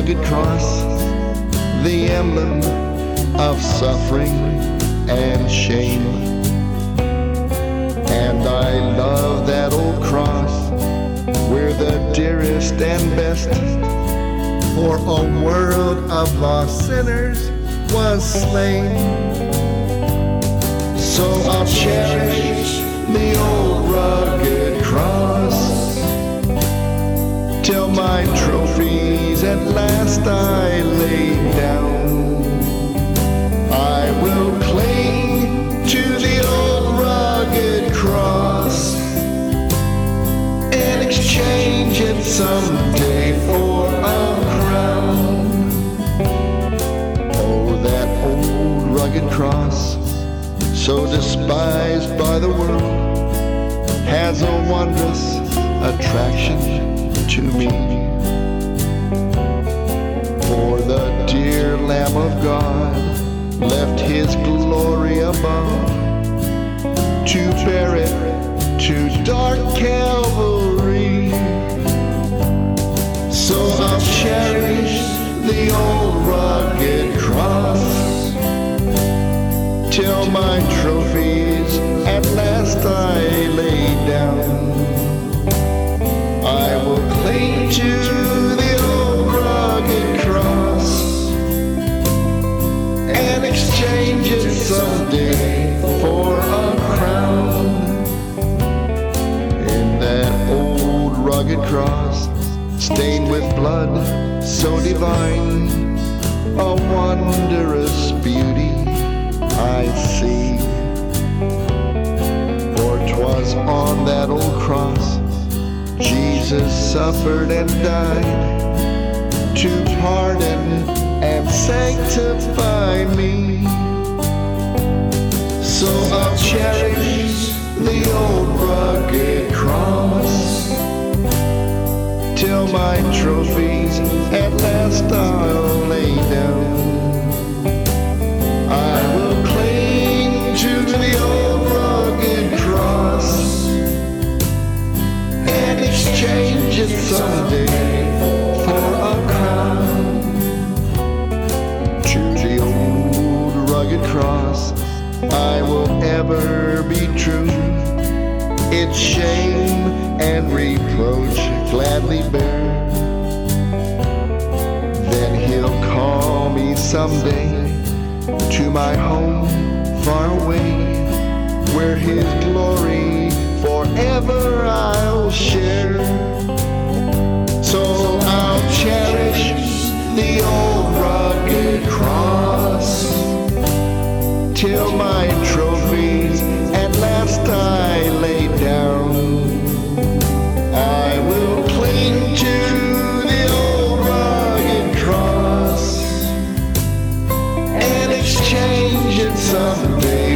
rugged cross, the emblem of suffering and shame. And I love that old cross where the dearest and best for a world of lost sinners was slain. So I'll cherish the old rugged cross till my trophies at last I lay down. I will cling to the old rugged cross and exchange it someday for a crown. Oh, that old rugged cross, so despised by the world, has a wondrous attraction to me. For the dear Lamb of God left his glory above to bear it to dark Calvary. So I'll cherish the old rugged cross till my trophies at last I lay down. I will cling to the old rugged cross and exchange it someday for a crown. In that old rugged cross, stained with blood so divine, a wondrous beauty I see. For 'twas on that old cross Jesus suffered and died to pardon and sanctify me. So I'll cherish the old rugged cross till my trophies at last I'll lay down. I will cling to the old rugged cross and exchange it someday for a crown. To the old rugged cross I will ever be true, its shame and reproach gladly bear. Then he'll call me someday to my home far away, where his glory forever I'll share. So I'll cherish the old rugged cross till my trophies at last I lay down. I will cling to the old rugged cross and exchange it someday